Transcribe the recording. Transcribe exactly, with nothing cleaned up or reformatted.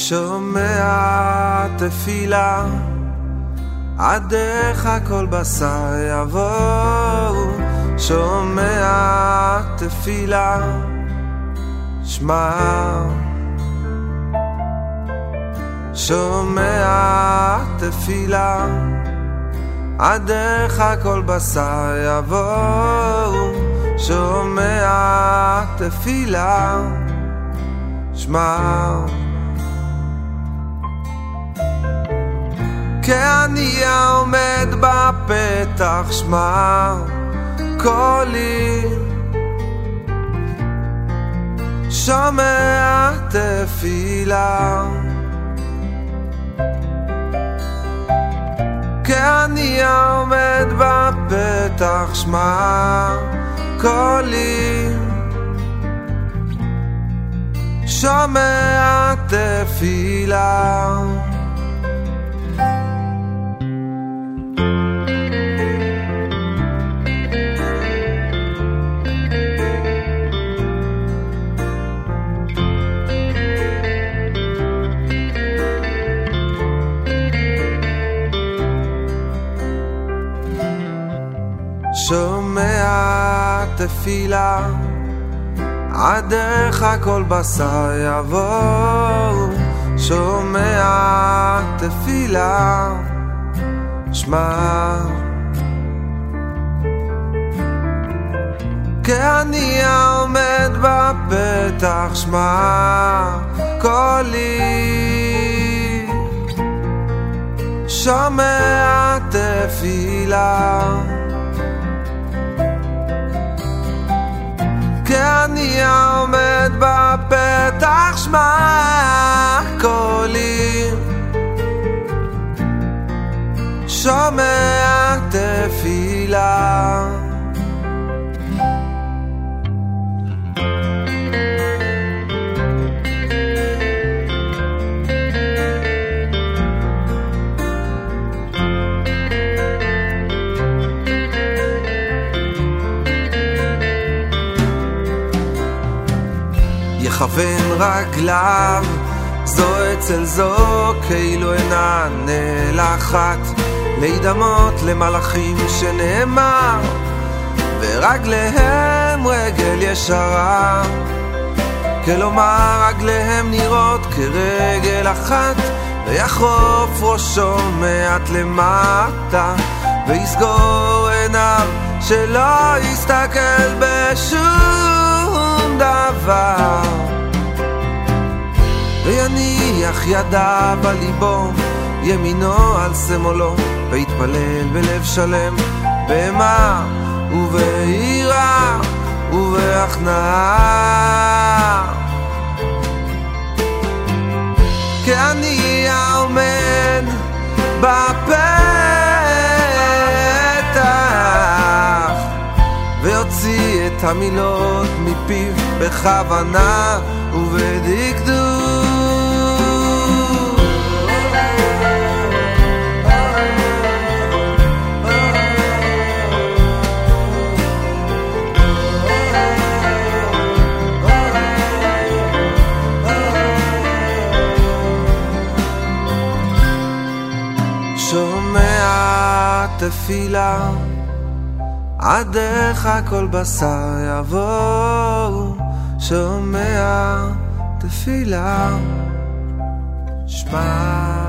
שומע תפילה, עדך כל בשר יבואו. שומע תפילה, שמע. שומע תפילה, עדך כל בשר יבואו. שומע תפילה, שמע. כאני עומד בפתח, שמע קולי. שומע תפילה, כאני עומד בפתח, שמע קולי. שומע תפילה. שומע תפילה, עדך כל בשר יבואו. שומע תפילה, שמע. כאני עומד בפתח, שמע קולי. שומע תפילה, כאני עומד בפתח, שמע קולי. שומע תפילה. יכוון רגליו זו אצל זו, כאילו אינה נלחת להידמות למלאכים שנאמר ורגליהם רגל ישרה. כלומר רגליהם נראות כרגל אחת, ויחרוף ראשו מעט למטה ויסגור עיניו שלא יסתכל בשום דבר, ויניח ידיו על ליבו, ימינו על שמאלו, ויתפלל בלב שלם, באימה וביראה ובהכנעה. כאני העומד בפתח, ויוציא את המילות מפיו בכוונה ובדקדוק. שומע תפילה, עדך כל בשר יבואו. שומע תפילה, שמע.